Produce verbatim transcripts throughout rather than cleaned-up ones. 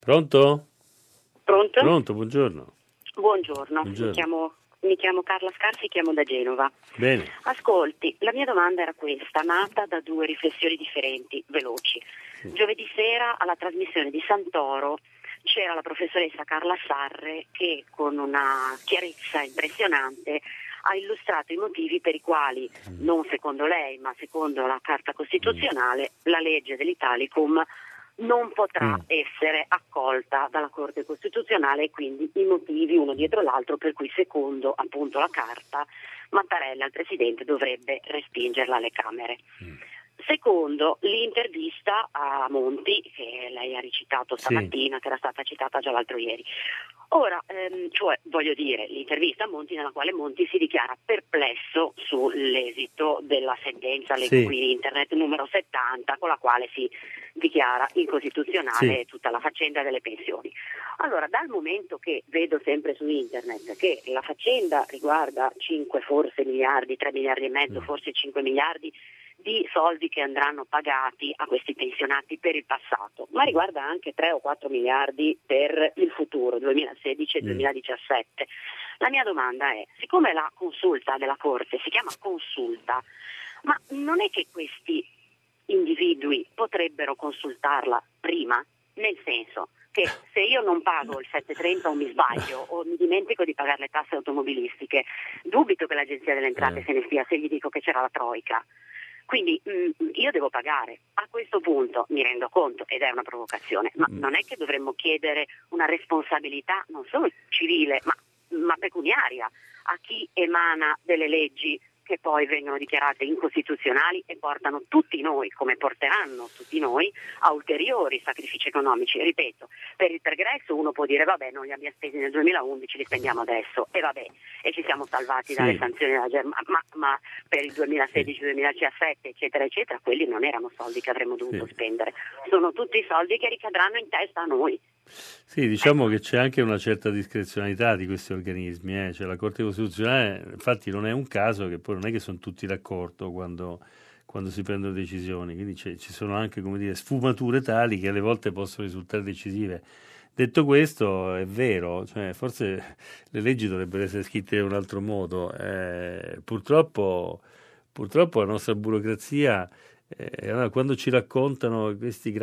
Pronto? Pronto? Pronto, buongiorno. Buongiorno, Buongiorno. Mi, chiamo, mi chiamo Carla Scarsi, chiamo da Genova. Bene. Ascolti, la mia domanda era questa, nata da due riflessioni differenti, veloci. Sì. Giovedì sera alla trasmissione di Santoro c'era la professoressa Carla Sarre che con una chiarezza impressionante ha illustrato i motivi per i quali, non secondo lei, ma secondo la Carta Costituzionale, la legge dell'Italicum non potrà Mm. essere accolta dalla Corte Costituzionale, e quindi i motivi uno dietro l'altro per cui, secondo appunto la Carta, Mattarella, il Presidente, dovrebbe respingerla alle Camere. Mm. Secondo, l'intervista a Monti, che lei ha ricitato stamattina, Sì. che era stata citata già l'altro ieri. Ora, ehm, cioè, voglio dire, l'intervista a Monti nella quale Monti si dichiara perplesso sull'esito della sentenza, leggo Sì. qui in internet, numero settanta, con la quale si dichiara incostituzionale Sì. tutta la faccenda delle pensioni. Allora, dal momento che vedo sempre su internet che la faccenda riguarda cinque forse miliardi, tre miliardi e mezzo, Mm. forse cinque miliardi di soldi che andranno pagati a questi pensionati per il passato, ma riguarda anche tre o quattro miliardi per il futuro, duemilasedici e Mm. duemiladiciassette. La mia domanda è, siccome la consulta della Corte si chiama consulta, ma non è che questi individui potrebbero consultarla prima? Nel senso che se io non pago il settecentotrenta o mi sbaglio o mi dimentico di pagare le tasse automobilistiche, dubito che l'Agenzia delle Entrate Eh. se ne stia se gli dico che c'era la Troica. Quindi mh, io devo pagare. A questo punto mi rendo conto, ed è una provocazione, ma Mm. non è che dovremmo chiedere una responsabilità non solo civile, ma, ma pecuniaria a chi emana delle leggi che poi vengono dichiarate incostituzionali e portano tutti noi, come porteranno tutti noi, a ulteriori sacrifici economici. Ripeto, per il pregresso uno può dire vabbè, non li abbiamo spesi nel duemilaundici, li spendiamo adesso, e vabbè, e ci siamo salvati Sì. dalle sanzioni della Germania, ma, ma per il duemilasedici duemiladiciassette, eccetera, eccetera, quelli non erano soldi che avremmo dovuto Sì. spendere, sono tutti soldi che ricadranno in testa a noi. Sì, diciamo che c'è anche una certa discrezionalità di questi organismi, eh. Cioè, la Corte Costituzionale, infatti, non è un caso che poi non è che sono tutti d'accordo quando, quando si prendono decisioni, quindi c'è- ci sono anche, come dire, sfumature tali che alle volte possono risultare decisive. Detto questo, è vero, cioè, forse le leggi dovrebbero essere scritte in un altro modo. Eh, purtroppo, purtroppo la nostra burocrazia, eh, allora, quando ci raccontano questi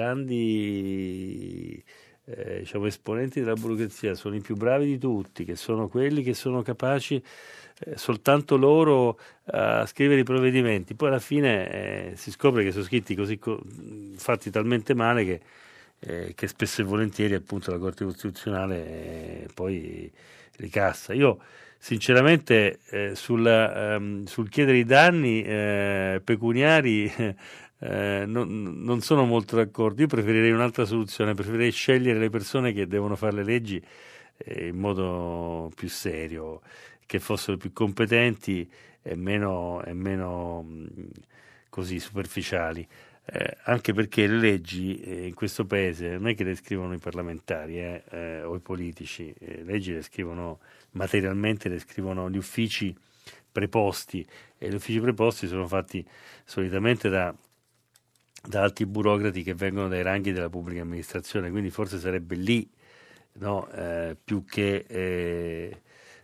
grandi eh, diciamo, esponenti della burocrazia, sono i più bravi di tutti, che sono quelli che sono capaci eh, soltanto loro a scrivere i provvedimenti, poi alla fine eh, si scopre che sono scritti così co- fatti talmente male che, eh, che spesso e volentieri appunto la Corte Costituzionale eh, poi ricassa. Io sinceramente eh, sul, ehm, sul chiedere i danni eh, pecuniari eh, non, non sono molto d'accordo. Io preferirei un'altra soluzione, preferirei scegliere le persone che devono fare le leggi eh, in modo più serio, che fossero più competenti e meno, e meno mh, così superficiali. Eh, anche perché le leggi eh, in questo paese non è che le scrivono i parlamentari eh, eh, o i politici, eh, le leggi le scrivono materialmente, le scrivono gli uffici preposti, e gli uffici preposti sono fatti solitamente da, da alti burocrati che vengono dai ranghi della pubblica amministrazione, quindi forse sarebbe lì, no, eh, più che eh,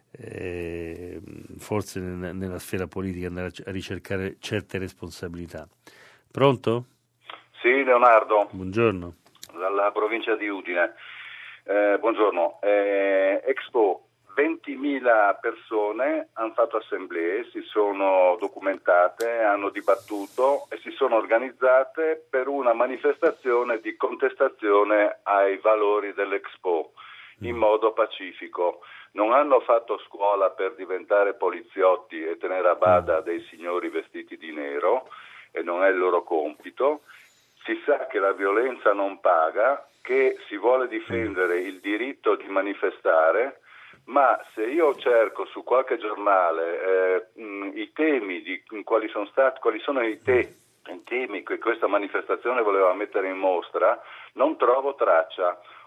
eh, forse nel- nella sfera politica andare a ricercare certe responsabilità. Pronto? Sì, Leonardo, Buongiorno. dalla provincia di Udine. Eh, buongiorno. Eh, Expo, ventimila persone hanno fatto assemblee, si sono documentate, hanno dibattuto e si sono organizzate per una manifestazione di contestazione ai valori dell'Expo in modo pacifico. Non hanno fatto scuola per diventare poliziotti e tenere a bada dei signori vestiti di nero, e non è il loro compito. Si sa che la violenza non paga, che si vuole difendere il diritto di manifestare, ma se io cerco su qualche giornale eh, mh, i temi di mh, quali sono stati, quali sono i, te, i temi che questa manifestazione voleva mettere in mostra, non trovo traccia.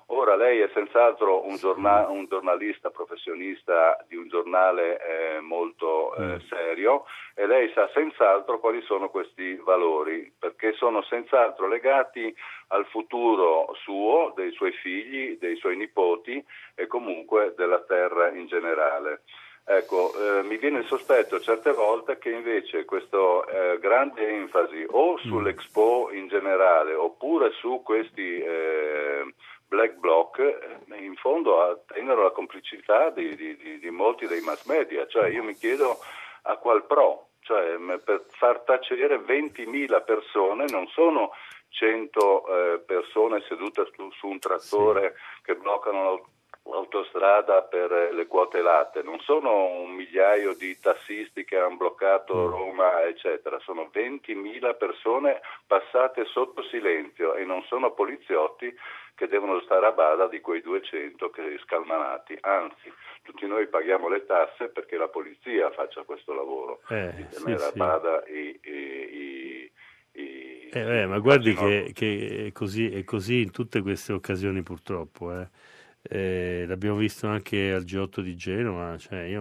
Ora lei è senz'altro un, giornal- un giornalista professionista di un giornale eh, molto eh, serio, e lei sa senz'altro quali sono questi valori, perché sono senz'altro legati al futuro suo, dei suoi figli, dei suoi nipoti e comunque della terra in generale. Ecco, eh, mi viene il sospetto certe volte che invece questa eh, grande enfasi o sull'Expo in generale oppure su questi eh, black bloc eh, in fondo attengano la complicità di, di, di, di molti dei mass media. Cioè io mi chiedo a qual pro, cioè per far tacere ventimila persone, non sono cento eh, persone sedute su, su un trattore sì. che bloccano l'autostrada per le quote latte, non sono un migliaio di tassisti che hanno bloccato Roma eccetera, sono ventimila persone passate sotto silenzio e non sono poliziotti che devono stare a bada di quei duecento che scalmanati, anzi tutti noi paghiamo le tasse perché la polizia faccia questo lavoro eh, di tenere sì, a sì. bada i, i, i I, eh, eh, ma guardi che, che è, così, è così in tutte queste occasioni purtroppo. Eh. Eh, l'abbiamo visto anche al G otto di Genova. Cioè io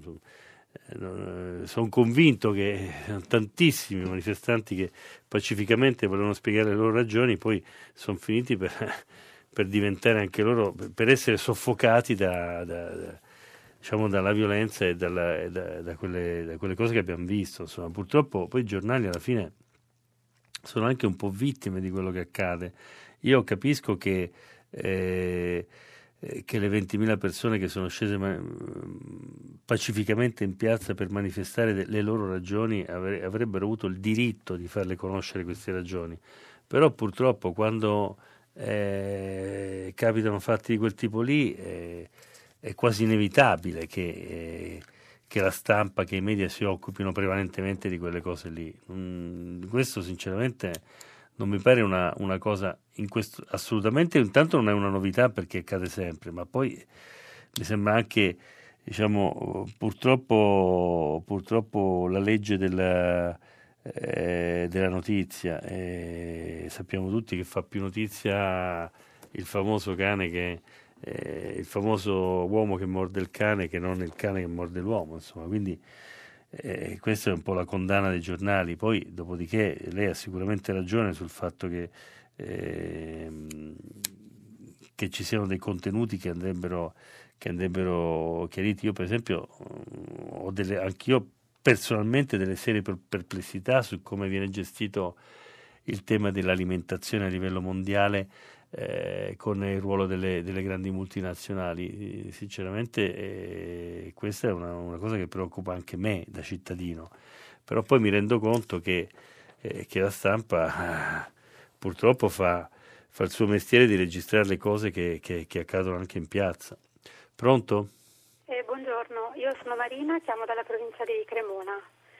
eh, sono convinto che tantissimi manifestanti che pacificamente volevano spiegare le loro ragioni poi sono finiti per, per diventare anche loro, per essere soffocati da, da, da diciamo dalla violenza e, dalla, e da, da, quelle, da quelle cose che abbiamo visto. Insomma, purtroppo poi i giornali alla fine sono anche un po' vittime di quello che accade. Io capisco che, eh, che le ventimila persone che sono scese ma- pacificamente in piazza per manifestare de- le loro ragioni avre- avrebbero avuto il diritto di farle conoscere queste ragioni, però purtroppo quando eh, capitano fatti di quel tipo lì eh, è quasi inevitabile che, eh, che la stampa, che i media si occupino prevalentemente di quelle cose lì. Mm, questo sinceramente non mi pare una, una cosa in questo, assolutamente, intanto non è una novità perché accade sempre, ma poi mi sembra anche, diciamo, purtroppo, purtroppo la legge della, eh, della notizia. Eh, sappiamo tutti che fa più notizia il famoso cane che Eh, il famoso uomo che morde il cane che non il cane che morde l'uomo, insomma, quindi eh, questa è un po' la condanna dei giornali. Poi dopodiché lei ha sicuramente ragione sul fatto che eh, che ci siano dei contenuti che andrebbero che andrebbero chiariti. Io per esempio ho delle, anch'io personalmente delle serie perplessità su come viene gestito il tema dell'alimentazione a livello mondiale Eh, con il ruolo delle, delle grandi multinazionali. Eh, sinceramente eh, questa è una, una cosa che preoccupa anche me da cittadino, però poi mi rendo conto che, eh, che la stampa eh, purtroppo fa, fa il suo mestiere di registrare le cose che, che, che accadono anche in piazza. Pronto? Eh, buongiorno, io sono Marina, chiamo dalla provincia di Cremona.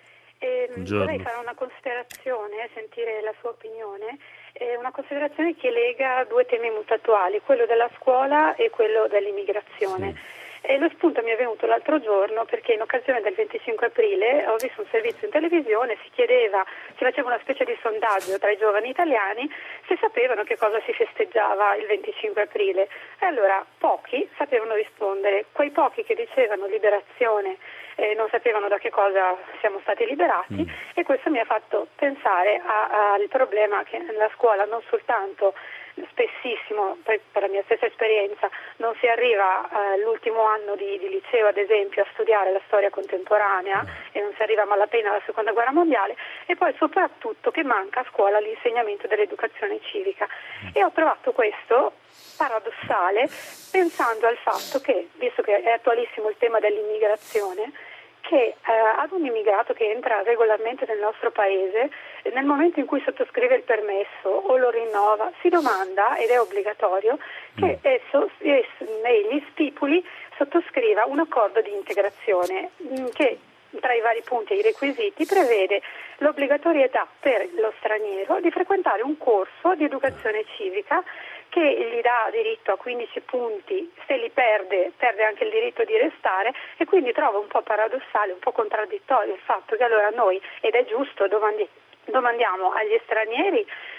Eh, Buongiorno. Vorrei fare una considerazione, sentire la sua opinione, eh, una considerazione che lega due temi molto attuali, quello della scuola e quello dell'immigrazione. Sì. E lo spunto mi è venuto l'altro giorno perché in occasione del venticinque aprile ho visto un servizio in televisione, si chiedeva, si faceva una specie di sondaggio tra i giovani italiani se sapevano che cosa si festeggiava il venticinque aprile. E allora pochi sapevano rispondere, quei pochi che dicevano liberazione eh, non sapevano da che cosa siamo stati liberati, mm. e questo mi ha fatto pensare al problema che nella scuola non soltanto spessissimo, per, per la mia stessa esperienza, non si arriva all'ultimo eh, anno di, di liceo ad esempio a studiare la storia contemporanea e non si arriva a malapena alla seconda guerra mondiale, e poi soprattutto che manca a scuola l'insegnamento dell'educazione civica, e ho trovato questo paradossale pensando al fatto che, visto che è attualissimo il tema dell'immigrazione, che eh, ad un immigrato che entra regolarmente nel nostro paese, nel momento in cui sottoscrive il permesso o lo rinnova, si domanda, ed è obbligatorio, che esso, esso negli stipuli sottoscriva un accordo di integrazione mh, che tra i vari punti e i requisiti prevede l'obbligatorietà per lo straniero di frequentare un corso di educazione civica che gli dà diritto a quindici punti, se li perde perde anche il diritto di restare, e quindi trovo un po' paradossale, un po' contraddittorio il fatto che allora noi, ed è giusto, domandi, domandiamo agli stranieri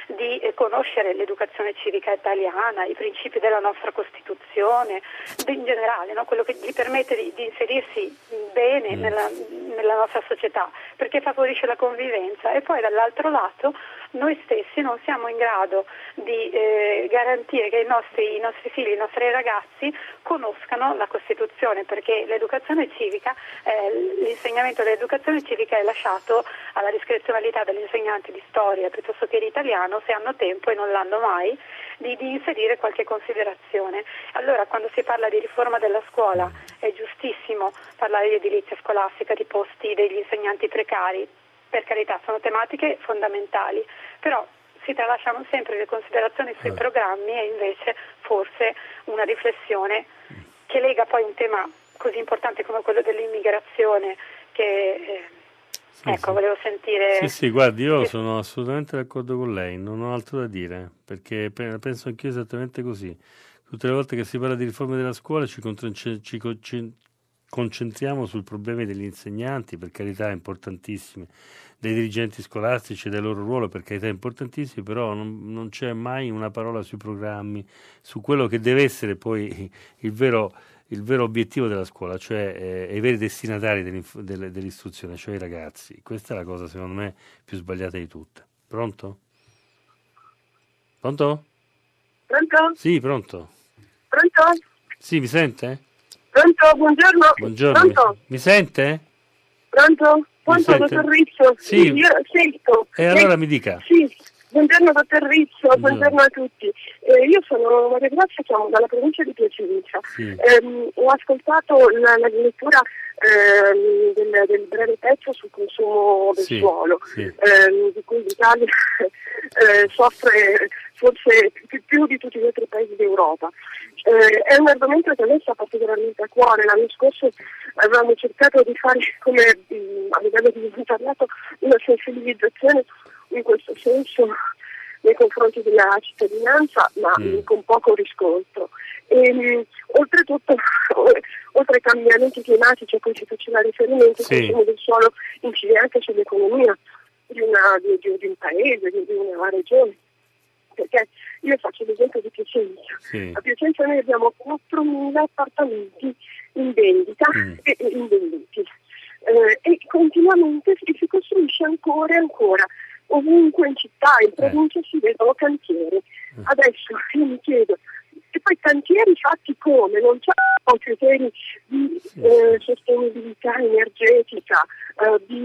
di eh, conoscere l'educazione civica italiana, i principi della nostra Costituzione, in generale, no? Quello che gli permette di, di inserirsi bene mm. nella, nella nostra società, perché favorisce la convivenza. E poi dall'altro lato noi stessi non siamo in grado di eh, garantire che i nostri, i nostri figli, i nostri ragazzi conoscano la Costituzione, perché l'educazione civica, eh, l'insegnamento dell'educazione civica è lasciato alla discrezionalità degli insegnanti di storia piuttosto che di italiano, se hanno tempo, e non l'hanno mai, di, di inserire qualche considerazione. Allora, quando si parla di riforma della scuola è giustissimo parlare di edilizia scolastica, di posti degli insegnanti precari. Per carità, sono tematiche fondamentali, però si tralasciano sempre le considerazioni sui programmi e invece forse una riflessione che lega poi un tema così importante come quello dell'immigrazione che eh, sì, ecco, sì. volevo sentire. Sì, sì, guardi, io sono assolutamente d'accordo con lei, non ho altro da dire, perché penso anch'io esattamente così. Tutte le volte che si parla di riforme della scuola ci, contro- ci co- concentriamo sul problema degli insegnanti, per carità importantissimi, dei dirigenti scolastici e del loro ruolo, per carità importantissimi, però non, non c'è mai una parola sui programmi, su quello che deve essere poi il vero, il vero obiettivo della scuola, cioè eh, i veri destinatari delle, dell'istruzione, cioè i ragazzi. Questa è la cosa secondo me più sbagliata di tutte. Pronto? Pronto? Pronto? Sì, pronto. Pronto? Sì, mi sente? Pronto, buongiorno. Buongiorno. Pronto? Mi, mi sente? Pronto? Pronto, dottor Rizzo? Sì. Io sento. E allora mi dica. Sì, buongiorno dottor Rizzo, buongiorno, buongiorno a tutti. Eh, io sono Maria Grazia, chiamo dalla provincia di Piacenza. Sì. Eh, ho ascoltato la, la lettura eh, del, del breve pezzo sul consumo del sì, suolo, sì. Eh, di cui l'Italia eh, soffre forse più, più di tutti gli altri paesi d'Europa. Eh, è un argomento che a me sta particolarmente a cuore. L'anno scorso avevamo cercato di fare, come mh, a livello di volontariato, una sensibilizzazione in questo senso nei confronti della cittadinanza, ma mm. con poco riscontro. E, mh, oltretutto, oltre ai cambiamenti climatici a cui si faceva riferimento, sì. il consumo del suolo incide anche sull'economia di, una, di, di, di un paese, di, di una regione. Perché io faccio l'esempio di Piacenza. Sì. A Piacenza noi abbiamo quattromila appartamenti in vendita mm. e invenduti. Eh, e continuamente si, si costruisce ancora e ancora. Ovunque in città, in provincia eh. si vedono cantieri. Mm. Adesso io mi chiedo, e poi cantieri fatti come? Non c'è criteri di sì. eh, sostenibilità energetica, eh, di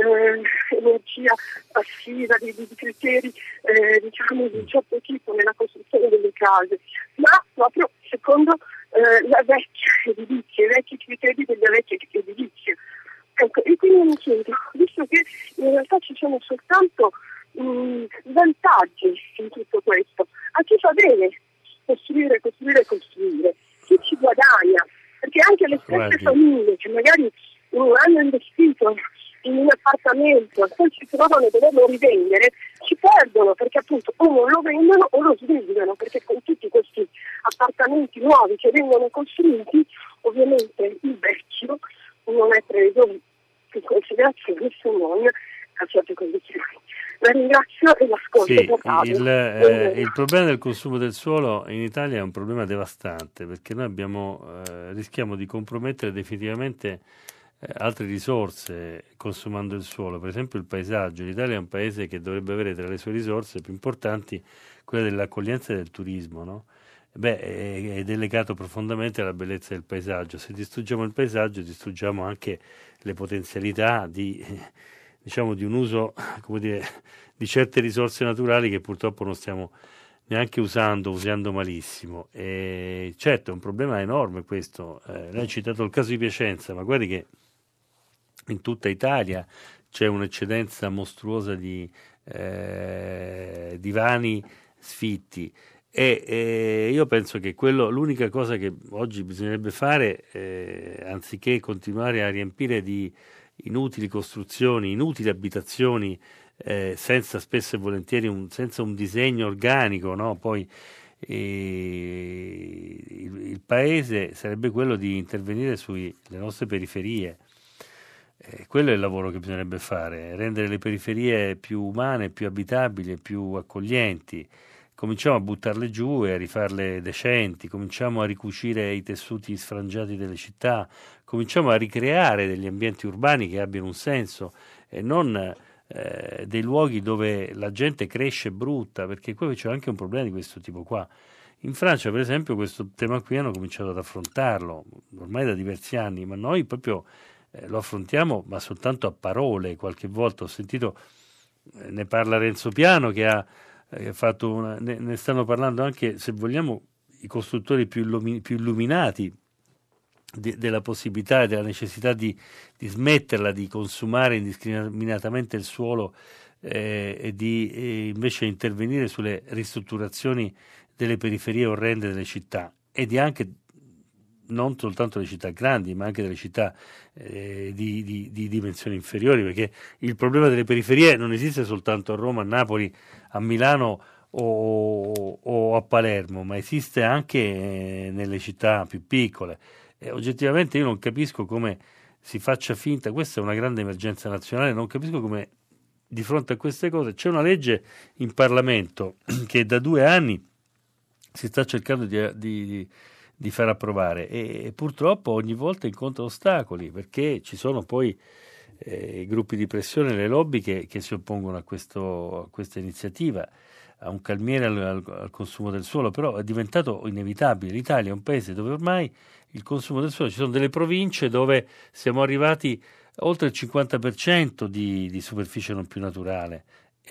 eh, energia passiva, di, di criteri eh, diciamo di un certo tipo nella costruzione delle case, ma proprio secondo eh, la vecchia edilizia, i vecchi criteri delle vecchie edilizie. Ecco, e quindi mi chiedo, visto che in realtà ci sono soltanto mh, vantaggi in tutto questo, a chi fa bene costruire, costruire, costruire? Chi ci guadagna? Perché anche le stesse Guardi. famiglie che magari non hanno investito in un appartamento e poi si trovano a doverlo rivendere, ci perdono, perché appunto o non lo vendono o lo svendono, perché con tutti questi appartamenti nuovi che vengono costruiti, ovviamente il vecchio non è preso in considerazione se non a certe condizioni. La ringrazio e l'ascolto. Sì, il, eh, il problema del consumo del suolo in Italia è un problema devastante, perché noi abbiamo, eh, rischiamo di compromettere definitivamente eh, altre risorse consumando il suolo, per esempio il paesaggio. L'Italia è un paese che dovrebbe avere tra le sue risorse più importanti quella dell'accoglienza e del turismo, no? Beh, è, è legato profondamente alla bellezza del paesaggio. Se distruggiamo il paesaggio, distruggiamo anche le potenzialità di, diciamo, di un uso, come dire, di certe risorse naturali che purtroppo non stiamo neanche usando, usando malissimo. E certo, è un problema enorme questo. Eh, lei ha citato il caso di Piacenza, ma guardi che in tutta Italia c'è un'eccedenza mostruosa di eh, divani sfitti. E eh, io penso che quello, l'unica cosa che oggi bisognerebbe fare, eh, anziché continuare a riempire di inutili costruzioni, inutili abitazioni, eh, senza spesso e volentieri un, senza un disegno organico, no? Poi eh, il, il paese sarebbe quello di intervenire sulle nostre periferie. Eh, quello è il lavoro che bisognerebbe fare, rendere le periferie più umane, più abitabili, più accoglienti. Cominciamo a buttarle giù e a rifarle decenti, cominciamo a ricucire i tessuti sfrangiati delle città, cominciamo a ricreare degli ambienti urbani che abbiano un senso e non eh, dei luoghi dove la gente cresce brutta, perché qui c'è anche un problema di questo tipo qua. In Francia, per esempio, questo tema qui hanno cominciato ad affrontarlo ormai da diversi anni, ma noi proprio eh, lo affrontiamo, ma soltanto a parole. Qualche volta ho sentito, eh, ne parla Renzo Piano, che ha eh, fatto una, ne, ne stanno parlando anche, se vogliamo, i costruttori più, illumi, più illuminati de, della possibilità e della necessità di, di smetterla di consumare indiscriminatamente il suolo eh, e di e invece intervenire sulle ristrutturazioni delle periferie orrende delle città e di anche non soltanto delle città grandi, ma anche delle città eh, di, di, di dimensioni inferiori, perché il problema delle periferie non esiste soltanto a Roma, a Napoli, a Milano o, o a Palermo, ma esiste anche eh, nelle città più piccole. E oggettivamente io non capisco come si faccia finta, questa è una grande emergenza nazionale, non capisco come di fronte a queste cose c'è una legge in Parlamento che da due anni si sta cercando di, di, di far approvare e, e purtroppo ogni volta incontra ostacoli, perché ci sono poi eh, i gruppi di pressione, le lobby che, che si oppongono a, questo, a questa iniziativa, a un calmiere al, al, al consumo del suolo, però è diventato inevitabile. L'Italia è un paese dove ormai il consumo del suolo, ci sono delle province dove siamo arrivati oltre il cinquanta per cento di, di superficie non più naturale.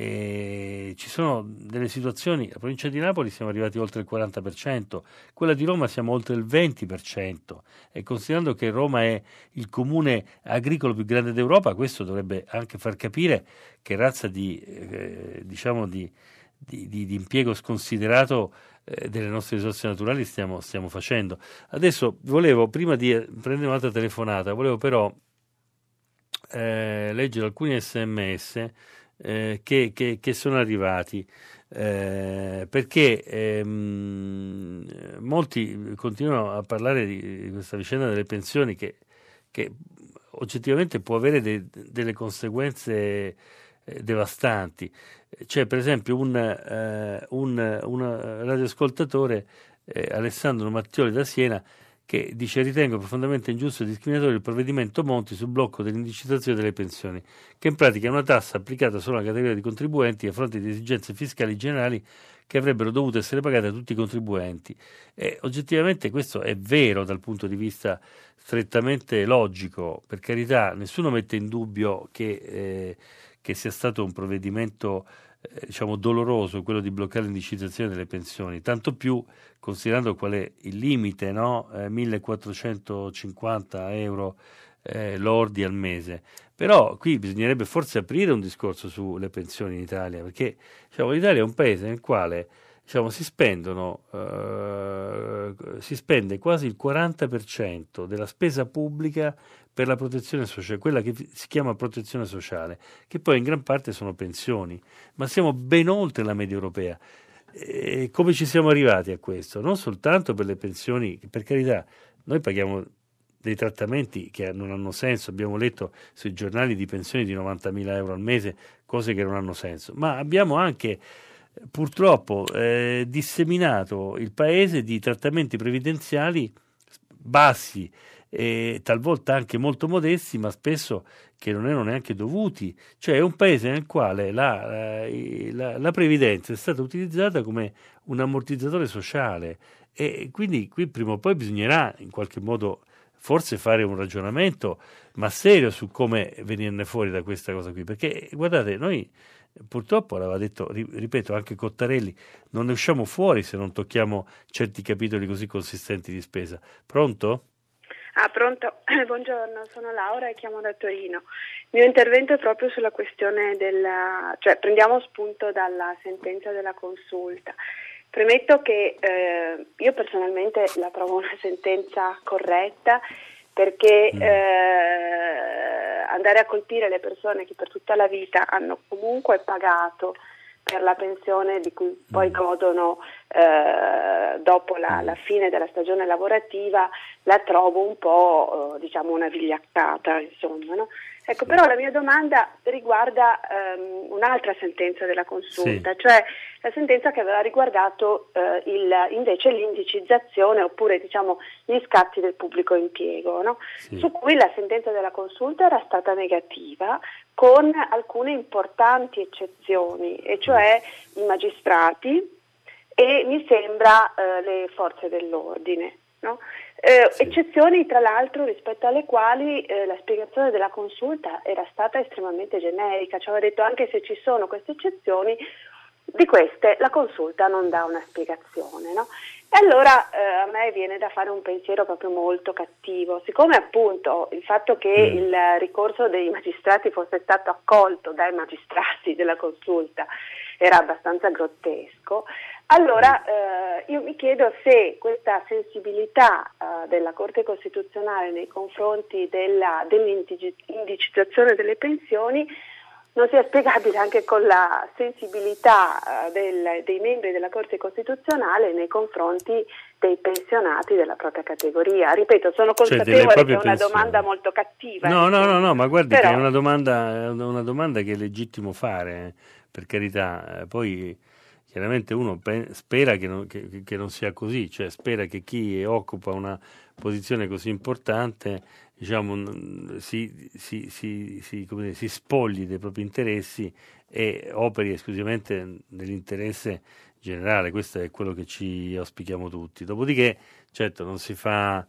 E ci sono delle situazioni, la provincia di Napoli siamo arrivati oltre il quaranta per cento, quella di Roma siamo oltre il venti per cento, e considerando che Roma è il comune agricolo più grande d'Europa, questo dovrebbe anche far capire che razza di, eh, diciamo di, di, di, di impiego sconsiderato eh, delle nostre risorse naturali stiamo, stiamo facendo. Adesso volevo, prima di prendere un'altra telefonata, volevo però eh, leggere alcuni sms Eh, che, che, che sono arrivati eh, perché ehm, molti continuano a parlare di, di questa vicenda delle pensioni che, che oggettivamente può avere de, delle conseguenze eh, devastanti. C'è per esempio un, eh, un, un radioascoltatore, eh, Alessandro Mattioli da Siena, che dice: ritengo profondamente ingiusto e discriminatorio il provvedimento Monti sul blocco dell'indicizzazione delle pensioni, che in pratica è una tassa applicata solo alla categoria di contribuenti a fronte di esigenze fiscali generali che avrebbero dovuto essere pagate a tutti i contribuenti. E oggettivamente questo è vero dal punto di vista strettamente logico, per carità, nessuno mette in dubbio che, eh, che sia stato un provvedimento eh, diciamo doloroso quello di bloccare l'indicizzazione delle pensioni, tanto più considerando qual è il limite, no? Eh, millequattrocentocinquanta euro eh, lordi al mese. Però qui bisognerebbe forse aprire un discorso sulle pensioni in Italia, perché diciamo, l'Italia è un paese nel quale diciamo, si spendono eh, si spende quasi il quaranta per cento della spesa pubblica per la protezione sociale, quella che si chiama protezione sociale, che poi in gran parte sono pensioni, ma siamo ben oltre la media europea. E come ci siamo arrivati a questo? Non soltanto per le pensioni, per carità, noi paghiamo dei trattamenti che non hanno senso, abbiamo letto sui giornali di pensioni di novantamila euro al mese, cose che non hanno senso, ma abbiamo anche purtroppo eh, disseminato il paese di trattamenti previdenziali bassi, e talvolta anche molto modesti, ma spesso che non erano neanche dovuti. Cioè è un paese nel quale la, la, la previdenza è stata utilizzata come un ammortizzatore sociale, e quindi qui prima o poi bisognerà in qualche modo forse fare un ragionamento ma serio su come venirne fuori da questa cosa qui, perché guardate, noi purtroppo, l'aveva detto, ripeto, anche Cottarelli, non ne usciamo fuori se non tocchiamo certi capitoli così consistenti di spesa. Pronto? Ah, pronto, buongiorno, sono Laura e chiamo da Torino. Il mio intervento è proprio sulla questione della, cioè prendiamo spunto dalla sentenza della consulta. Premetto che eh, io personalmente la trovo una sentenza corretta, perché mm. eh, andare a colpire le persone che per tutta la vita hanno comunque pagato per la pensione di cui poi godono eh, dopo la, la fine della stagione lavorativa, la trovo un po' eh, diciamo una vigliaccata, insomma, no? Ecco, però la mia domanda riguarda um, un'altra sentenza della consulta, sì. cioè la sentenza che aveva riguardato uh, il, invece l'indicizzazione oppure diciamo gli scatti del pubblico impiego, no? Sì. Su cui la sentenza della consulta era stata negativa con alcune importanti eccezioni, e cioè i magistrati e mi sembra uh, le forze dell'ordine. No? Eh, sì. Eccezioni tra l'altro rispetto alle quali eh, la spiegazione della consulta era stata estremamente generica, ci aveva detto anche se ci sono queste eccezioni, di queste la consulta non dà una spiegazione, no? E allora eh, a me viene da fare un pensiero proprio molto cattivo, siccome appunto il fatto che mm. il ricorso dei magistrati fosse stato accolto dai magistrati della consulta era abbastanza grottesco. Allora eh, io mi chiedo se questa sensibilità eh, della Corte Costituzionale nei confronti della, dell'indicizzazione delle pensioni non sia spiegabile anche con la sensibilità eh, del, dei membri della Corte Costituzionale nei confronti dei pensionati della propria categoria. Ripeto, sono consapevole cioè che è una pensioni. domanda molto cattiva. No, no, no, no, ma guardi Però... che è una domanda, è una domanda che è legittimo fare, eh, per carità. Poi chiaramente uno pe- spera che non, che, che non sia così, cioè spera che chi occupa una posizione così importante, diciamo, si, si, si, si, come dire, si spogli dei propri interessi e operi esclusivamente nell'interesse generale. Questo è quello che ci auspichiamo tutti. Dopodiché, certo, non si fa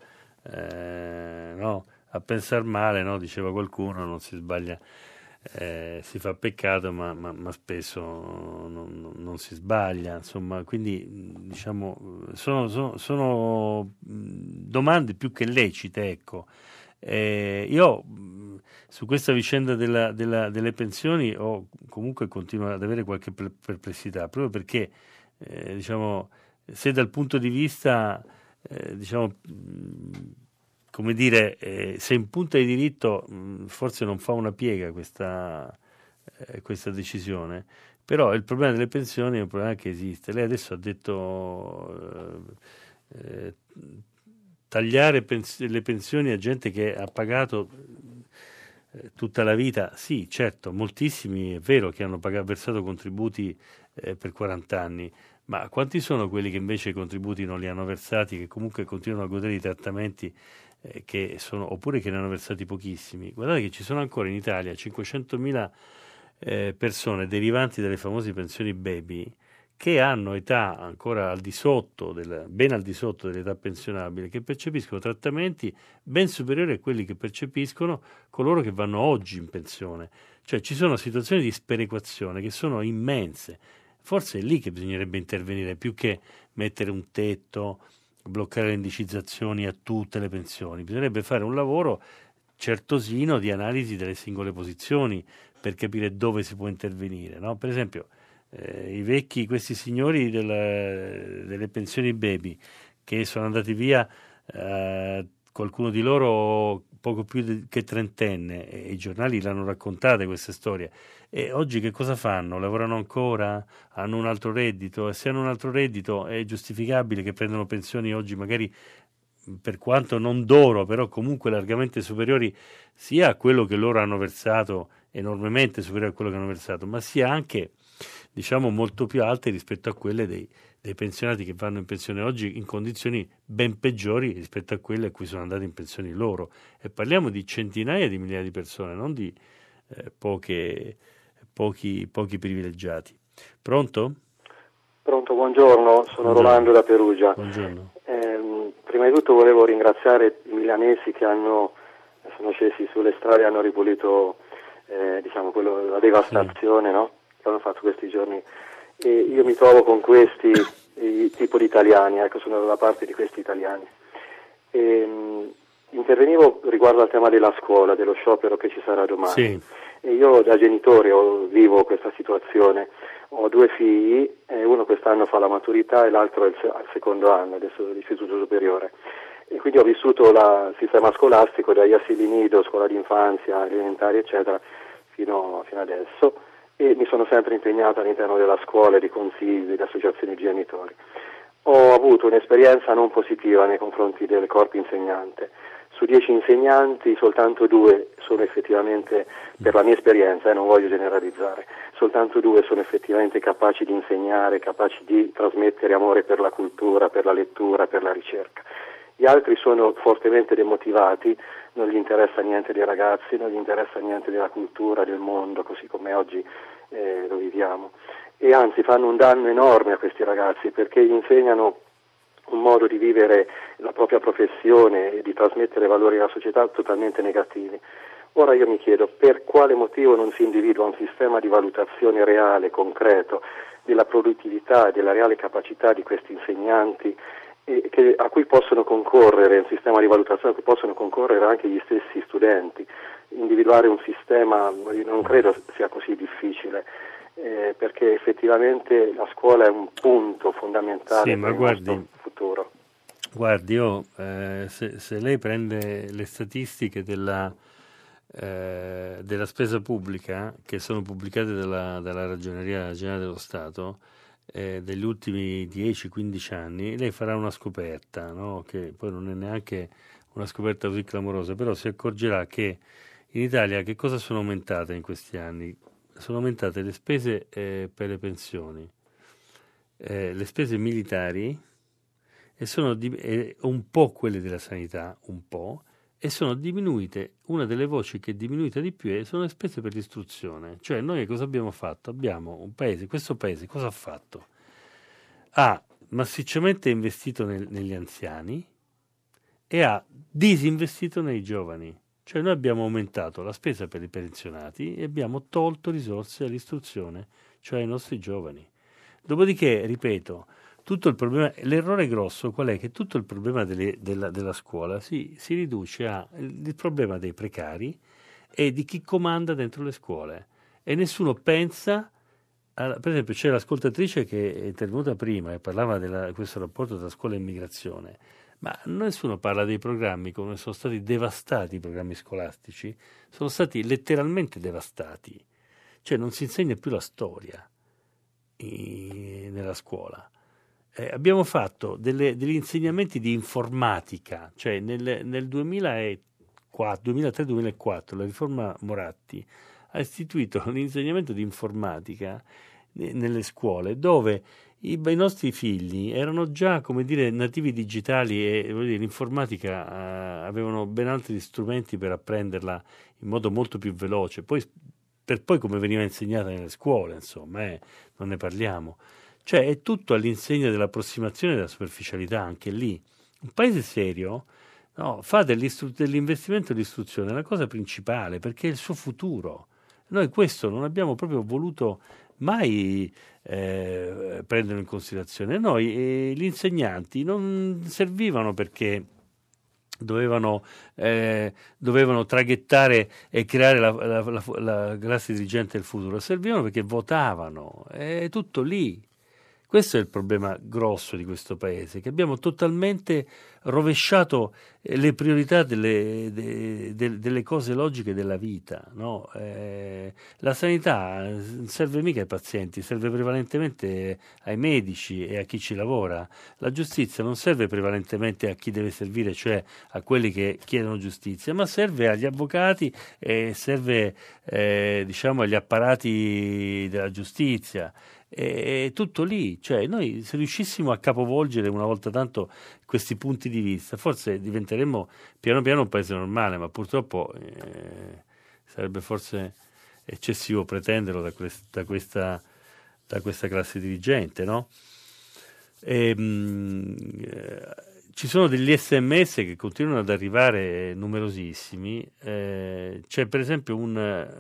eh, no, a pensar male, no? Diceva qualcuno, non si sbaglia. Eh, si fa peccato ma, ma, ma spesso non, non si sbaglia, insomma, quindi diciamo sono, sono, sono domande più che lecite, ecco. Eh, io su questa vicenda della, della, delle pensioni ho comunque continuo ad avere qualche perplessità, proprio perché eh, diciamo se dal punto di vista eh, diciamo come dire, eh, se in punta di diritto mh, forse non fa una piega questa, eh, questa decisione, però il problema delle pensioni è un problema che esiste. Lei adesso ha detto eh, eh, tagliare pens- le pensioni a gente che ha pagato eh, tutta la vita. Sì, certo, moltissimi è vero che hanno pagato, versato contributi eh, per quaranta anni, ma quanti sono quelli che invece i contributi non li hanno versati, che comunque continuano a godere di trattamenti eh, che sono, oppure che ne hanno versati pochissimi? Guardate che ci sono ancora in Italia cinquecentomila eh, persone derivanti dalle famose pensioni baby che hanno età ancora al di sotto, del, ben al di sotto dell'età pensionabile, che percepiscono trattamenti ben superiori a quelli che percepiscono coloro che vanno oggi in pensione. Cioè ci sono situazioni di sperequazione che sono immense. Forse è lì che bisognerebbe intervenire, più che mettere un tetto, bloccare le indicizzazioni a tutte le pensioni. Bisognerebbe fare un lavoro certosino di analisi delle singole posizioni per capire dove si può intervenire, no? Per esempio, eh, i vecchi, questi signori della, delle pensioni baby che sono andati via, eh, qualcuno di loro poco più de- che trentenne, e i giornali l'hanno raccontate queste storie. E oggi che cosa fanno? Lavorano ancora? Hanno un altro reddito? E se hanno un altro reddito è giustificabile che prendano pensioni oggi magari, per quanto non d'oro, però comunque largamente superiori sia a quello che loro hanno versato, enormemente superiori a quello che hanno versato, ma sia anche, diciamo, molto più alte rispetto a quelle dei, dei pensionati che vanno in pensione oggi in condizioni ben peggiori rispetto a quelle a cui sono andati in pensione loro. E parliamo di centinaia di migliaia di persone, non di eh, poche, pochi, pochi privilegiati. Pronto? Pronto, buongiorno, sono buongiorno. Rolando da Perugia. Buongiorno. Eh, prima di tutto volevo ringraziare i milanesi che hanno, sono scesi sulle strade e hanno ripulito eh, diciamo quello, la devastazione, sì. No? Che hanno fatto questi giorni. E io mi trovo con questi i, tipo di italiani, ecco, sono dalla parte di questi italiani. E, mh, intervenivo riguardo al tema della scuola, dello sciopero che ci sarà domani. Sì. E io da genitore ho, vivo questa situazione. Ho due figli, eh, uno quest'anno fa la maturità e l'altro è il, al secondo anno, adesso dell'istituto superiore. E quindi ho vissuto la, il sistema scolastico dagli asili nido, scuola d'infanzia, elementari, eccetera, fino, fino adesso. E mi sono sempre impegnato all'interno della scuola, di consigli, di associazioni di genitori. ho avuto un'esperienza non positiva nei confronti del corpo insegnante. Su dieci insegnanti soltanto due sono effettivamente, per la mia esperienza, e eh, non voglio generalizzare, soltanto due sono effettivamente capaci di insegnare, capaci di trasmettere amore per la cultura, per la lettura, per la ricerca. Gli altri sono fortemente demotivati, non gli interessa niente dei ragazzi, non gli interessa niente della cultura, del mondo, così come oggi eh, lo viviamo. E anzi fanno un danno enorme a questi ragazzi, perché gli insegnano un modo di vivere la propria professione e di trasmettere valori alla società totalmente negativi. Ora io mi chiedo per quale motivo non si individua un sistema di valutazione reale, concreto, della produttività e della reale capacità di questi insegnanti, e che, a cui possono concorrere, un sistema di valutazione a cui possono concorrere anche gli stessi studenti. Individuare un sistema non credo sia così difficile. Eh, perché effettivamente la scuola è un punto fondamentale sì, ma per guardi, il nostro futuro. Guardi, io, eh, se, se lei prende le statistiche della, eh, della spesa pubblica, che sono pubblicate dalla, dalla Ragioneria Generale dello Stato, eh, degli ultimi dieci quindici anni, lei farà una scoperta, no? Che poi non è neanche una scoperta così clamorosa, però si accorgerà che in Italia che cosa sono aumentate in questi anni? Sono aumentate le spese eh, per le pensioni, eh, le spese militari e sono di, eh, un po' quelle della sanità, un po', e sono diminuite, una delle voci che è diminuita di più sono le spese per l'istruzione. Cioè noi cosa abbiamo fatto? Abbiamo un paese, questo paese cosa ha fatto? Ha massicciamente investito nel, negli anziani e ha disinvestito nei giovani. Cioè noi abbiamo aumentato la spesa per i pensionati e abbiamo tolto risorse all'istruzione, cioè ai nostri giovani. Dopodiché, ripeto, tutto il problema, l'errore grosso qual è? Che tutto il problema delle, della, della scuola si, si riduce al problema dei precari e di chi comanda dentro le scuole. E nessuno pensa, a, per esempio c'è l'ascoltatrice che è intervenuta prima e parlava di questo rapporto tra scuola e immigrazione. Ma nessuno parla dei programmi, come sono stati devastati i programmi scolastici, sono stati letteralmente devastati. Cioè non si insegna più la storia in, nella scuola. Eh, abbiamo fatto delle, degli insegnamenti di informatica, cioè nel, nel duemilatré duemilaquattro la riforma Moratti ha istituito l'insegnamento di informatica nelle scuole, dove I, i nostri figli erano già, come dire, nativi digitali e voglio dire, l'informatica eh, avevano ben altri strumenti per apprenderla in modo molto più veloce. Poi, per poi come veniva insegnata nelle scuole, insomma, eh, non ne parliamo. Cioè è tutto all'insegna dell'approssimazione e della superficialità, anche lì. Un paese serio no, fa dell'investimento dell'istruzione la cosa principale, perché è il suo futuro. Noi questo non abbiamo proprio voluto mai eh, prenderlo in considerazione. Noi eh, gli insegnanti non servivano perché dovevano, eh, dovevano traghettare e creare la, la, la, la classe dirigente del futuro, servivano perché votavano, è tutto lì. Questo è il problema grosso di questo paese, che abbiamo totalmente rovesciato le priorità delle, de, de, delle cose logiche della vita, no? Eh, la sanità non serve mica ai pazienti, serve prevalentemente ai medici e a chi ci lavora. La giustizia non serve prevalentemente a chi deve servire, cioè a quelli che chiedono giustizia, ma serve agli avvocati e serve eh, diciamo agli apparati della giustizia. È tutto lì, cioè noi se riuscissimo a capovolgere una volta tanto questi punti di vista, forse diventeremmo piano piano un paese normale, ma purtroppo eh, sarebbe forse eccessivo pretenderlo da, quest- da, questa, da questa classe dirigente, no? E, mh, eh, ci sono degli sms che continuano ad arrivare numerosissimi, eh, c'è per esempio un,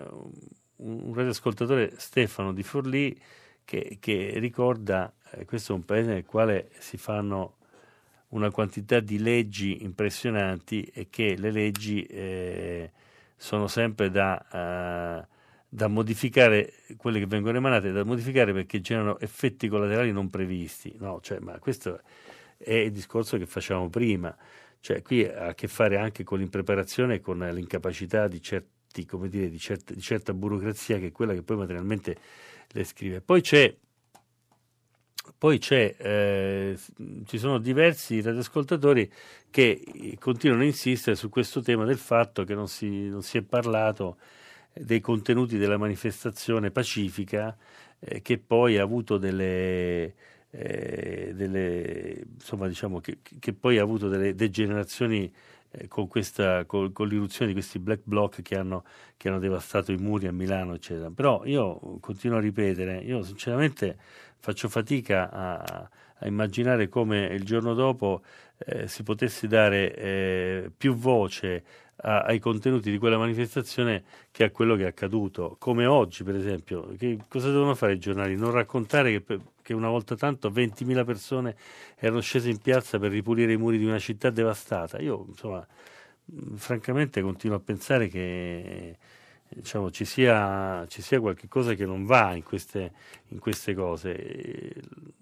un radioascoltatore, Stefano di Forlì, Che, che ricorda, eh, questo è un paese nel quale si fanno una quantità di leggi impressionanti e che le leggi eh, sono sempre da, uh, da modificare, quelle che vengono emanate, da modificare perché generano effetti collaterali non previsti. No, cioè, ma questo è il discorso che facevamo prima. Cioè, qui ha a che fare anche con l'impreparazione e con l'incapacità di certi, come dire, di, cert- di certa burocrazia, che è quella che poi materialmente le scrive. Poi c'è poi c'è, eh, ci sono diversi radioascoltatori che continuano a insistere su questo tema del fatto che non si, non si è parlato dei contenuti della manifestazione pacifica, eh, che poi ha avuto delle, eh, delle insomma diciamo che, che poi ha avuto delle degenerazioni eh, con questa con, con l'irruzione di questi black bloc che hanno, che hanno devastato i muri a Milano, eccetera. Però io continuo a ripetere, io sinceramente faccio fatica a, a immaginare come il giorno dopo eh, si potesse dare eh, più voce a, ai contenuti di quella manifestazione che a quello che è accaduto. Come oggi, per esempio, che cosa devono fare i giornali? Non raccontare che, che una volta tanto ventimila persone erano scese in piazza per ripulire i muri di una città devastata. Io, insomma, francamente continuo a pensare che diciamo ci sia, ci sia qualche cosa che non va in queste, in queste cose. E,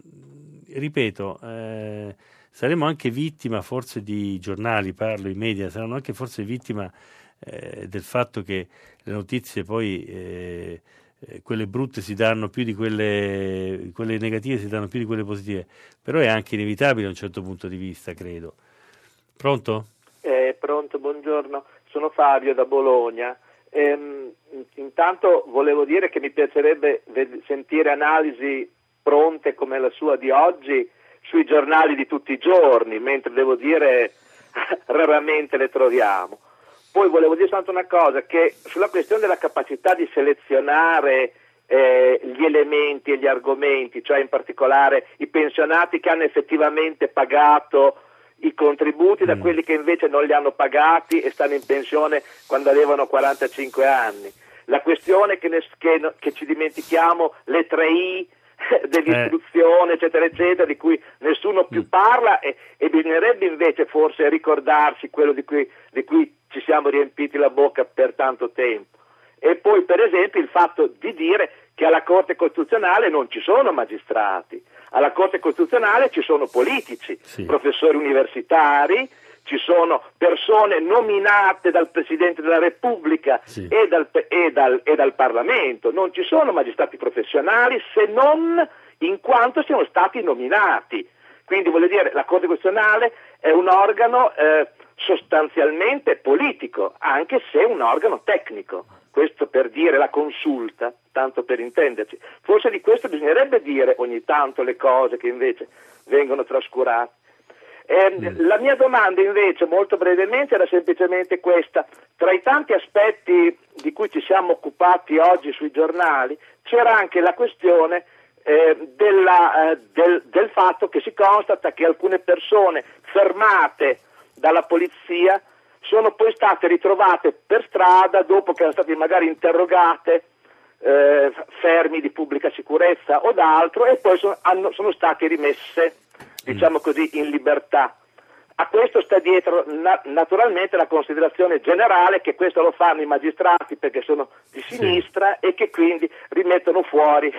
ripeto, eh, saremo anche vittima forse di giornali, parlo, i media, saranno anche forse vittima eh, del fatto che le notizie poi, eh, eh, quelle brutte si danno più di quelle, quelle negative si danno più di quelle positive, però è anche inevitabile da un certo punto di vista, credo. Pronto? Eh, pronto, buongiorno, sono Fabio da Bologna. Ehm, intanto volevo dire che mi piacerebbe ved- sentire analisi pronte come la sua di oggi sui giornali di tutti i giorni, mentre devo dire raramente le troviamo. Poi volevo dire soltanto una cosa, che sulla questione della capacità di selezionare eh, gli elementi e gli argomenti, cioè in particolare i pensionati che hanno effettivamente pagato i contributi da quelli che invece non li hanno pagati e stanno in pensione quando avevano quarantacinque anni. La questione che, ne, che, che ci dimentichiamo, le tre I dell'istruzione, eh. eccetera, eccetera, di cui nessuno più mm. parla e, e bisognerebbe invece forse ricordarsi quello di cui, di cui ci siamo riempiti la bocca per tanto tempo. E poi, per esempio, il fatto di dire che alla Corte Costituzionale non ci sono magistrati. Alla Corte Costituzionale ci sono politici, sì. professori universitari, ci sono persone nominate dal Presidente della Repubblica sì. e, dal, e, dal, e dal Parlamento. Non ci sono magistrati professionali se non in quanto siano stati nominati. Quindi voglio dire, la Corte Costituzionale è un organo eh, sostanzialmente politico, anche se è un organo tecnico. Questo per dire la consulta, tanto per intenderci. Forse di questo bisognerebbe dire ogni tanto le cose che invece vengono trascurate. Eh, mm. La mia domanda invece, molto brevemente, era semplicemente questa. Tra i tanti aspetti di cui ci siamo occupati oggi sui giornali, c'era anche la questione eh, della, eh, del, del fatto che si constata che alcune persone fermate dalla polizia sono poi state ritrovate per strada dopo che erano state magari interrogate, eh, fermi di pubblica sicurezza o d'altro, e poi sono, hanno, sono state rimesse, diciamo così, in libertà. A questo sta dietro na- naturalmente la considerazione generale che questo lo fanno i magistrati perché sono di sinistra, sì. e che quindi rimettono fuori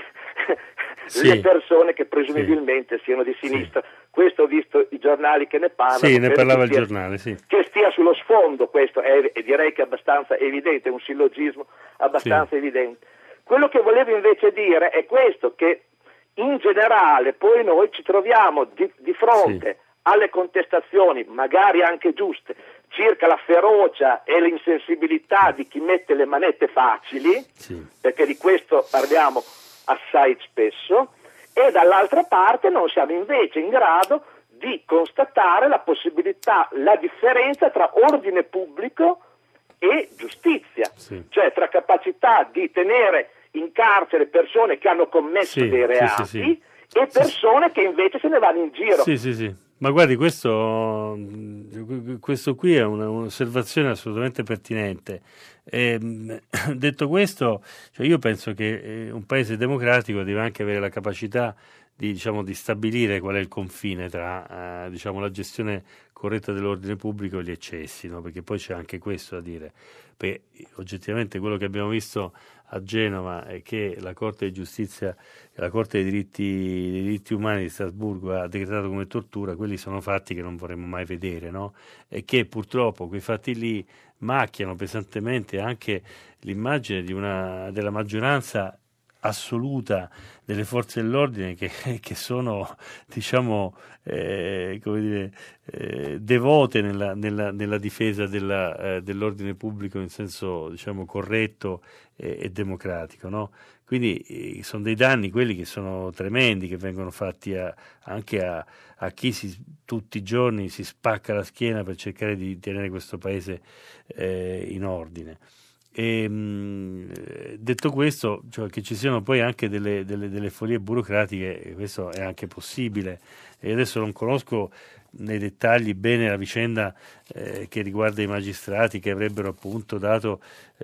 sì. le persone che presumibilmente sì. siano di sinistra. Sì. Questo ho visto i giornali che ne parlano. Sì, ne parlava il stia, giornale, sì. Che stia sullo sfondo, questo è, e direi che è abbastanza evidente, è un sillogismo abbastanza sì. evidente. Quello che volevo invece dire è questo, che in generale poi noi ci troviamo di, di fronte sì. alle contestazioni, magari anche giuste, circa la ferocia e l'insensibilità di chi mette le manette facili, sì. perché di questo parliamo assai spesso, e dall'altra parte non siamo invece in grado di constatare la possibilità, la differenza tra ordine pubblico e giustizia, sì. cioè tra capacità di tenere in carcere persone che hanno commesso sì, dei reati sì, sì, sì. e persone sì. che invece se ne vanno in giro. Sì, sì, sì. Ma guardi, questo, questo qui è una, un'osservazione assolutamente pertinente. E, detto questo, cioè io penso che un paese democratico deve anche avere la capacità di, diciamo, di stabilire qual è il confine tra eh, diciamo, la gestione corretta dell'ordine pubblico e gli eccessi, no? Perché poi c'è anche questo da dire. Perché oggettivamente quello che abbiamo visto a Genova è che la Corte di Giustizia e la Corte dei diritti, dei diritti umani di Strasburgo ha decretato come tortura, quelli sono fatti che non vorremmo mai vedere, no? E che purtroppo quei fatti lì macchiano pesantemente anche l'immagine di una, della maggioranza assoluta delle forze dell'ordine che, che sono, diciamo, eh, come dire, eh, devote nella, nella, nella difesa della, eh, dell'ordine pubblico in senso, diciamo, corretto e, e democratico, no? Quindi eh, sono dei danni quelli che sono tremendi, che vengono fatti a, anche a, a chi si, tutti i giorni si spacca la schiena per cercare di tenere questo paese eh, in ordine. E, mh, detto questo, cioè che ci siano poi anche delle, delle, delle follie burocratiche, questo è anche possibile, e adesso non conosco nei dettagli bene la vicenda eh, che riguarda i magistrati che avrebbero appunto dato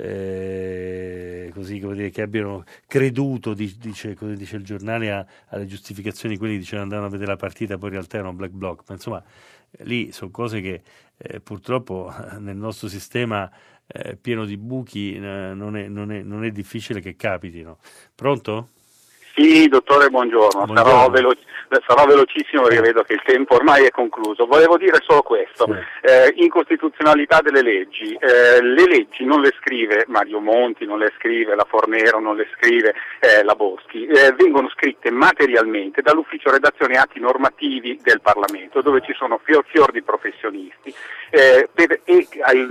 eh, così, come dire, che abbiano creduto, dice, come dice il giornale, a, alle giustificazioni quelli che dicevano andavano a vedere la partita, poi in realtà erano black bloc, ma insomma lì sono cose che eh, purtroppo nel nostro sistema eh, pieno di buchi eh, non, è, non, è, non è difficile che capitino. Pronto? Sì, dottore, buongiorno. buongiorno. Sarò, velo- sarò velocissimo perché vedo che il tempo ormai è concluso. Volevo dire solo questo, sì. eh, incostituzionalità delle leggi. Eh, le leggi non le scrive Mario Monti, non le scrive la Fornero, non le scrive eh, la Boschi, eh, vengono scritte materialmente dall'ufficio redazione atti normativi del Parlamento, dove ci sono fior fior di professionisti eh, per, e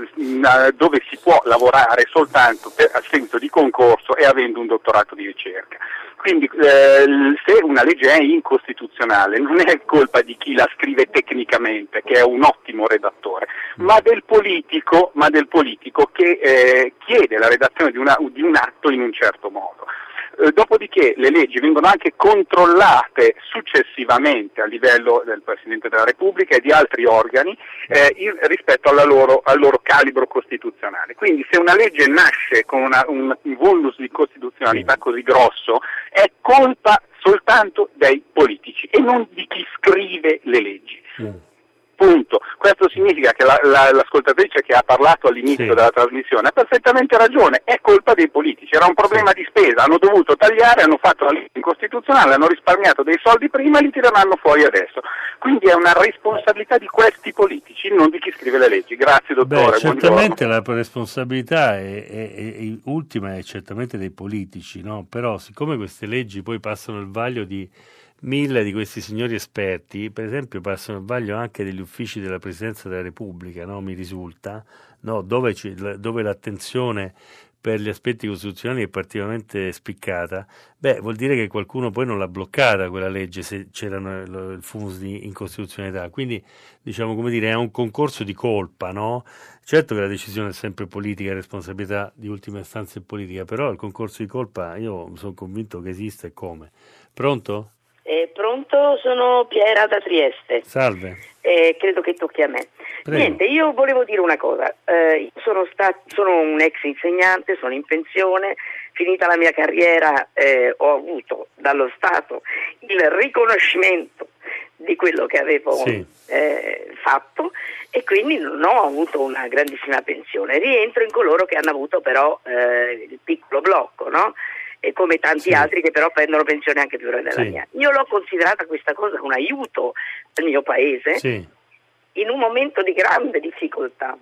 al, dove si può lavorare soltanto per, a senso di concorso e avendo un dottorato di ricerca. Quindi eh, se una legge è incostituzionale non è colpa di chi la scrive tecnicamente, che è un ottimo redattore, ma del politico, ma del politico che eh, chiede la redazione di, una, di un atto in un certo modo. Eh, dopodiché le leggi vengono anche controllate successivamente a livello del Presidente della Repubblica e di altri organi eh, in, rispetto alla loro, al loro calibro costituzionale. Quindi se una legge nasce con una, un, un vulnus di costituzionalità così grosso è colpa soltanto dei politici e non di chi scrive le leggi. Mm. Punto. Questo significa che la, la, l'ascoltatrice che ha parlato all'inizio sì. della trasmissione ha perfettamente ragione, è colpa dei politici, era un problema sì. di spesa, hanno dovuto tagliare, hanno fatto la legge incostituzionale, hanno risparmiato dei soldi prima e li tireranno fuori adesso. Quindi è una responsabilità di questi politici, non di chi scrive le leggi. Grazie dottore. Beh, certamente buongiorno. La responsabilità è, è, è, è ultima è certamente dei politici, no? Però siccome queste leggi poi passano il vaglio di mille di questi signori esperti, per esempio passano il vaglio anche degli uffici della Presidenza della Repubblica, no? Mi risulta, no? dove, ci, dove l'attenzione per gli aspetti costituzionali è particolarmente spiccata, beh, vuol dire che qualcuno poi non l'ha bloccata quella legge se c'erano il fumus di incostituzionalità. Quindi, diciamo, come dire, è un concorso di colpa, no? Certo che la decisione è sempre politica, è responsabilità di ultima istanza è politica, però il concorso di colpa io sono convinto che esiste e come. Pronto? Eh, pronto, sono Piera da Trieste. Salve. Eh, credo che tocchi a me. Prego. Niente, io volevo dire una cosa. Eh, sono, stat- sono un ex insegnante, sono in pensione, finita la mia carriera eh, ho avuto dallo Stato il riconoscimento di quello che avevo sì. eh, fatto e quindi non ho avuto una grandissima pensione. Rientro in coloro che hanno avuto però eh, il piccolo blocco, no? E come tanti sì. altri che però prendono pensione anche più grande della sì. mia. Io l'ho considerata questa cosa un aiuto al mio paese sì. in un momento di grande difficoltà,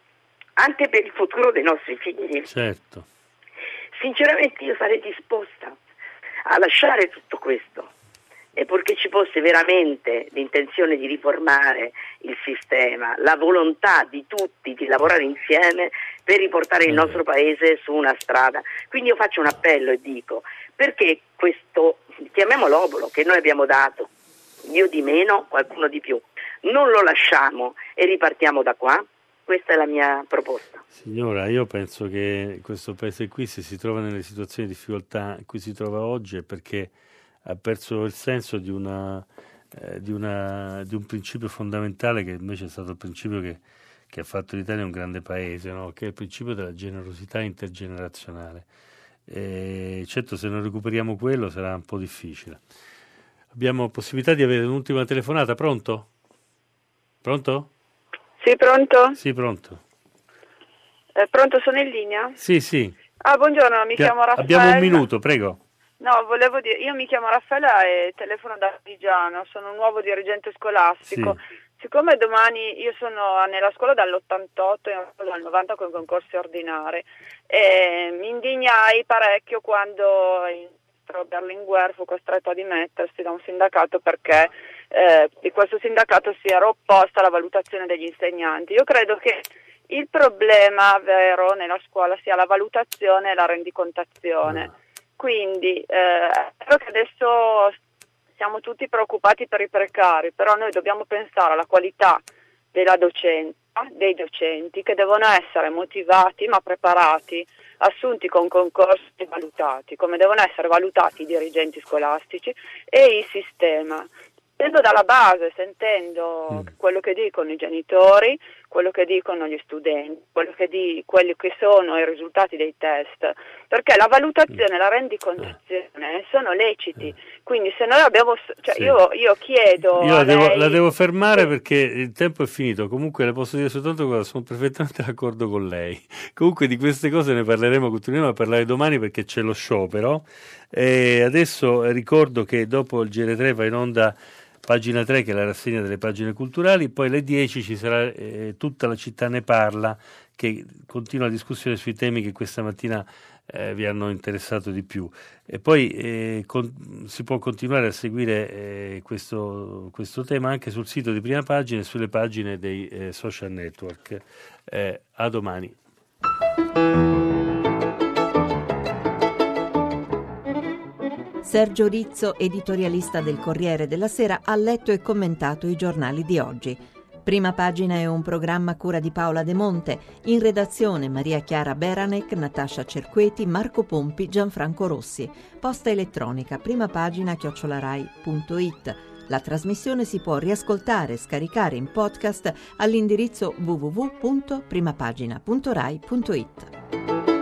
anche per il futuro dei nostri figli. Certo. Sinceramente io sarei disposta a lasciare tutto questo, e purché ci fosse veramente l'intenzione di riformare il sistema, la volontà di tutti di lavorare insieme per riportare il nostro paese su una strada. Quindi io faccio un appello e dico, perché questo, chiamiamolo obolo, che noi abbiamo dato, io di meno, qualcuno di più, non lo lasciamo e ripartiamo da qua? Questa è la mia proposta. Signora, io penso che questo paese qui, se si trova nelle situazioni di difficoltà in cui si trova oggi, è perché ha perso il senso di, una, eh, di, una, di un principio fondamentale che invece è stato il principio che, che ha fatto l'Italia un grande paese, no? Che è il principio della generosità intergenerazionale. E certo, se non recuperiamo quello sarà un po' difficile. Abbiamo possibilità di avere un'ultima telefonata, pronto? Pronto? Sì, pronto? Sì, pronto. Eh, pronto, sono in linea? Sì, sì. Ah, buongiorno, mi Abbia- chiamo Raffaella. Abbiamo un minuto, prego. No, volevo dire, io mi chiamo Raffaella e telefono da Artigiano, sono un nuovo dirigente scolastico. Sì. Siccome domani io sono nella scuola dall'ottantotto e dal novanta con concorsi ordinari, e mi indignai parecchio quando ministro Berlinguer fu costretto a dimettersi da un sindacato perché eh, questo sindacato si era opposto alla valutazione degli insegnanti. Io credo che il problema vero nella scuola sia la valutazione e la rendicontazione. Quindi eh, credo che adesso siamo tutti preoccupati per i precari, però noi dobbiamo pensare alla qualità della docenza, dei docenti, che devono essere motivati ma preparati, assunti con concorsi e valutati, come devono essere valutati i dirigenti scolastici e il sistema. Sentendo dalla base, sentendo mm. quello che dicono i genitori, quello che dicono gli studenti, quello che di, quelli che sono i risultati dei test, perché la valutazione e la rendicontazione sono leciti, quindi se noi abbiamo, cioè sì. io, io chiedo io la devo, lei... la devo fermare sì. perché il tempo è finito. Comunque le posso dire soltanto cosa, sono perfettamente d'accordo con lei. Comunque di queste cose ne parleremo, continueremo a parlare domani perché c'è lo sciopero. E adesso ricordo che dopo il G R tre va in onda Pagina tre, che è la rassegna delle pagine culturali, poi alle dieci ci sarà eh, Tutta la città ne parla, che continua la discussione sui temi che questa mattina eh, vi hanno interessato di più. E poi eh, con, si può continuare a seguire eh, questo, questo tema anche sul sito di Prima Pagina e sulle pagine dei eh, social network. Eh, a domani. Sergio Rizzo, editorialista del Corriere della Sera, ha letto e commentato i giornali di oggi. Prima Pagina è un programma a cura di Paola De Monte, in redazione Maria Chiara Beranec, Natascia Cerqueti, Marco Pompi, Gianfranco Rossi. Posta elettronica primapagina chiocciola rai punto it. La trasmissione si può riascoltare e scaricare in podcast all'indirizzo w w w punto primapagina punto rai punto it.